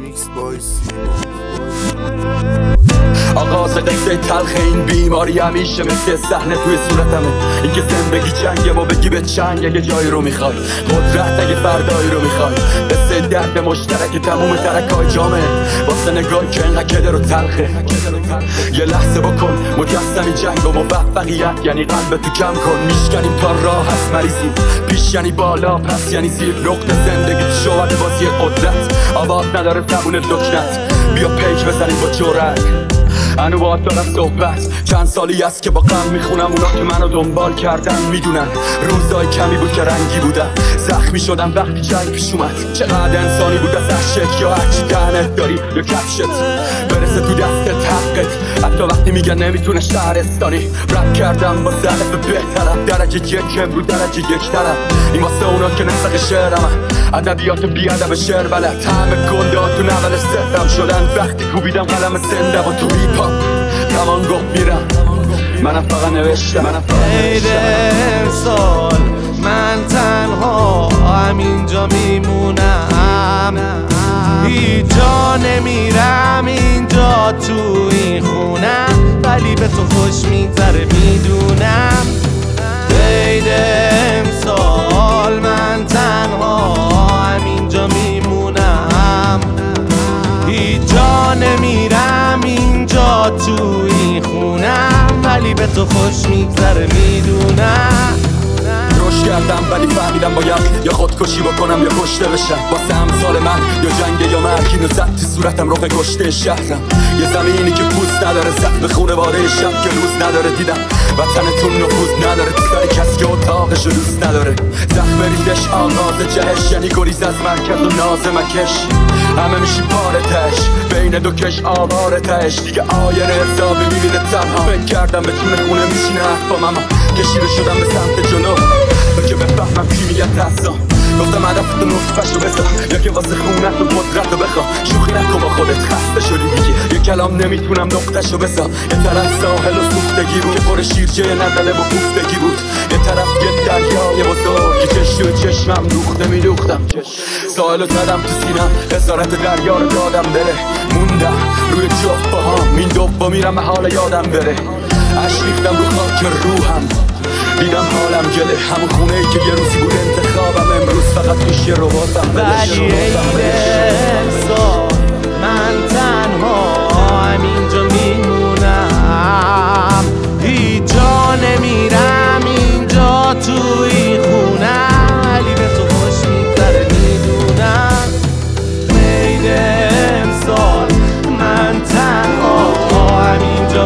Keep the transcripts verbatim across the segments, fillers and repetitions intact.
میکس بای سیما. آغاز قصه تلخ این بیماری همیشه مثل صحنه توی صورتمه. اینکه زندگی جنگه و بگی به چنگ اگه جایی رو میخوای، قدرت اگه فردایی رو میخوای. قصه درد مشترک تموم ترکای جامعه واسه نگاهی که اینقدر کدر و تلخه. یه لحظه بکن مجسمی جنگ و موفقیت یعنی قلب تو کم کن. میشکنیم تا راه هست مریضیم، پیش یعنی بالا پس یعنی زیر. نقطه زندگی تو شواده بازی قدرت، آواز نداره زبون دکنت. بیا پیک بزنیم با جرأت. انو باید دارم صحبت، چند سالی است که با غم میخونم. اونا که منو دنبال کردن میدونن روزای کمی بود که رنگی بودم. زخمی شدم وقتی جنگ پیش اومد. چقدر انسانی بود از عشق یا هرچی دهنت داری یا کفشت برسه تو دستت حقت. حتی وقتی میگن نمیتونه شهرستانی. رپ کردم با ظرف بهترم، درجه یک رو درجه یک ترم. این واسه اونا که نسخ شعرم، ادبیات بیادب شعر بلد. همه گنده تو نول سفرم شدن وقتی کوبیدم قلم زنده و تو هیپ هاپ تمام گفت میرم. منم فقط نوشتم عید امسال من تنها همینجا میمونم، هیچ جا نمیرم اینجا تو این خونم، ولی به تو خوش میگذره میدونم. عید امسال من تنها همینجا میمونم، هیچ جا نمیرم اینجا تو این خونم، ولی به تو خوش میگذره میدونم. روش کردم ولی فهمیدم باید یا خودکشی بکنم یا کشته بشم. واسه امثال من یا جنگ یا مرگ. اینو زد تو صورتم رخ کشته شهرم. یه زمینی که پوست نداره، زخم خونواده شب که روز نداره. دیدم وطنتون نفوذ نداره تو سر کسی که اتاقشو دوست نداره. زخم ریزش آغاز جهش یعنی گریز از مرکز و ناز مکش. همه میشی پاره تش بین دو کش آواره تش. دیگه آینه حسابی میبینه تنها. فکر کردم بتونه خونه میشینه حرفام، اما کشیده شدم به سمت جلو تا که بفهمم کی میگه تحصا. گفتم هدفتو نطفشو بسا یا که واسه خونت و قدرت رو بخوا. شوخی نکن با خودت خسته شدی دیگه، یه کلام نمیتونم نقطشو بسا. یه طرف ساحل و سوختگی بود که پر شیرجه ندله و کوفتگی بود. یه طرف یه دریای بزرگ که چشم و چشمم دوخته میدوختم. ساحلو زدم تو سینم، اسارت دریا رو دادم بره. موندم روی جفت با هم این دوبا میرم حال یادم بره. عشق ریختم رو خاک روحم، دیدم حالم گله. همون خونه ای که یه روزی بود انتخابم، امروز فقط توش یه روباتم. ولی عید امسال من تنها همینجا میمونم، هیچ جا نمیرم اینجا تو این خونم، ولی به تو خوش میگذره میدونم. عید امسال من تنها همینجا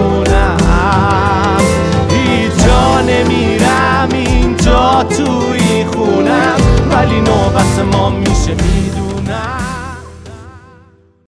میمونم، هیچ جا نمیرم اینجا تو این خونم، ولی نوبت ما میشه میدونم.